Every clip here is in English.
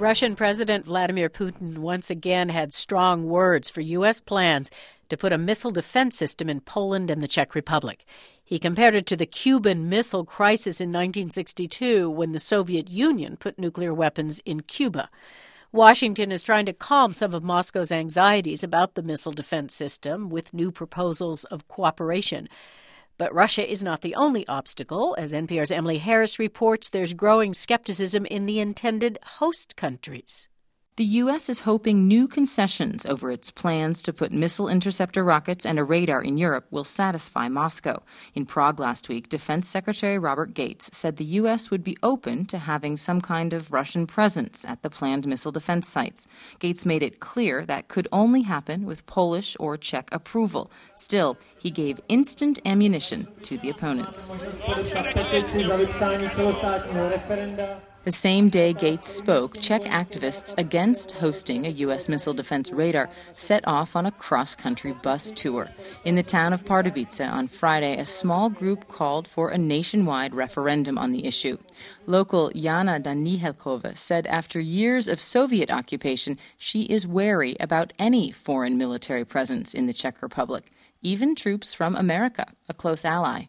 Russian President Vladimir Putin once again had strong words for U.S. plans to put a missile defense system in Poland and the Czech Republic. He compared it to the Cuban Missile Crisis in 1962 when the Soviet Union put nuclear weapons in Cuba. Washington is trying to calm some of Moscow's anxieties about the missile defense system with new proposals of cooperation. But Russia is not the only obstacle. As NPR's Emily Harris reports, there's growing skepticism in the intended host countries. The U.S. is hoping new concessions over its plans to put missile interceptor rockets and a radar in Europe will satisfy Moscow. In Prague last week, Defense Secretary Robert Gates said the U.S. would be open to having some kind of Russian presence at the planned missile defense sites. Gates made it clear that could only happen with Polish or Czech approval. Still, he gave instant ammunition to the opponents. The same day Gates spoke, Czech activists against hosting a U.S. missile defense radar set off on a cross-country bus tour. In the town of Pardubice on Friday, a small group called for a nationwide referendum on the issue. Local Jana Danihelkova said after years of Soviet occupation, she is wary about any foreign military presence in the Czech Republic, even troops from America, a close ally.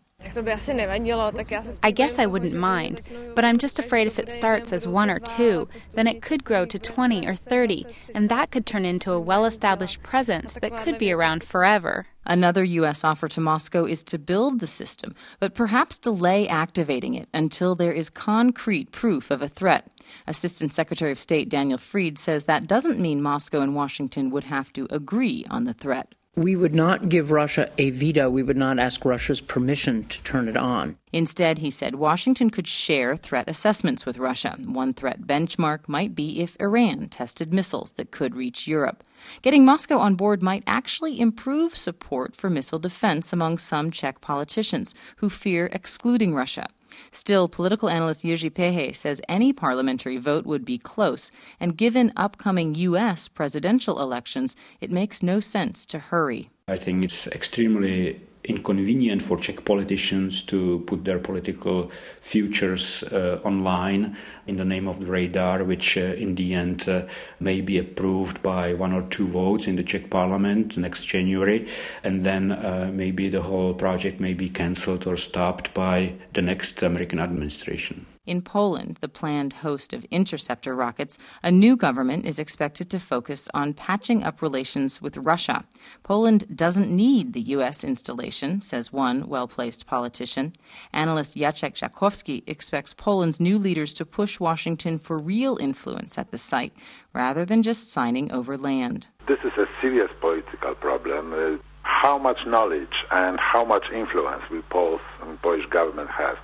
I guess I wouldn't mind, but I'm just afraid if it starts as 1 or 2, then it could grow to 20 or 30, and that could turn into a well-established presence that could be around forever. Another U.S. offer to Moscow is to build the system, but perhaps delay activating it until there is concrete proof of a threat. Assistant Secretary of State Daniel Fried says that doesn't mean Moscow and Washington would have to agree on the threat. We would not give Russia a veto. We would not ask Russia's permission to turn it on. Instead, he said, Washington could share threat assessments with Russia. One threat benchmark might be if Iran tested missiles that could reach Europe. Getting Moscow on board might actually improve support for missile defense among some Czech politicians who fear excluding Russia. Still, political analyst Jiří Péhej says any parliamentary vote would be close, and given upcoming U.S. presidential elections, it makes no sense to hurry. I think it's extremely inconvenient for Czech politicians to put their political futures online in the name of the radar, which in the end may be approved by 1 or 2 votes in the Czech parliament next January, and then maybe the whole project may be cancelled or stopped by the next American administration. In Poland, the planned host of interceptor rockets, a new government is expected to focus on patching up relations with Russia. Poland doesn't need the U.S. installation, says one well-placed politician. Analyst Jacek Żakowski expects Poland's new leaders to push Washington for real influence at the site, rather than just signing over land. This is a serious political problem. How much knowledge and how much influence will Polish government have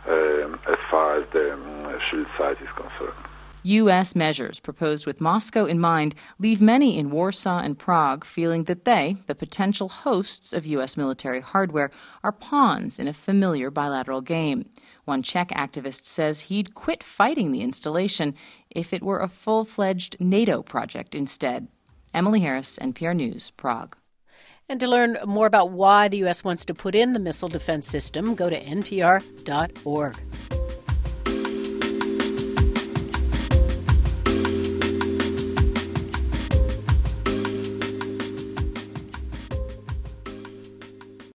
as far as the shield site is concerned? U.S. measures proposed with Moscow in mind leave many in Warsaw and Prague feeling that they, the potential hosts of U.S. military hardware, are pawns in a familiar bilateral game. One Czech activist says he'd quit fighting the installation if it were a full-fledged NATO project instead. Emily Harris, NPR News, Prague. And to learn more about why the U.S. wants to put in the missile defense system, go to npr.org.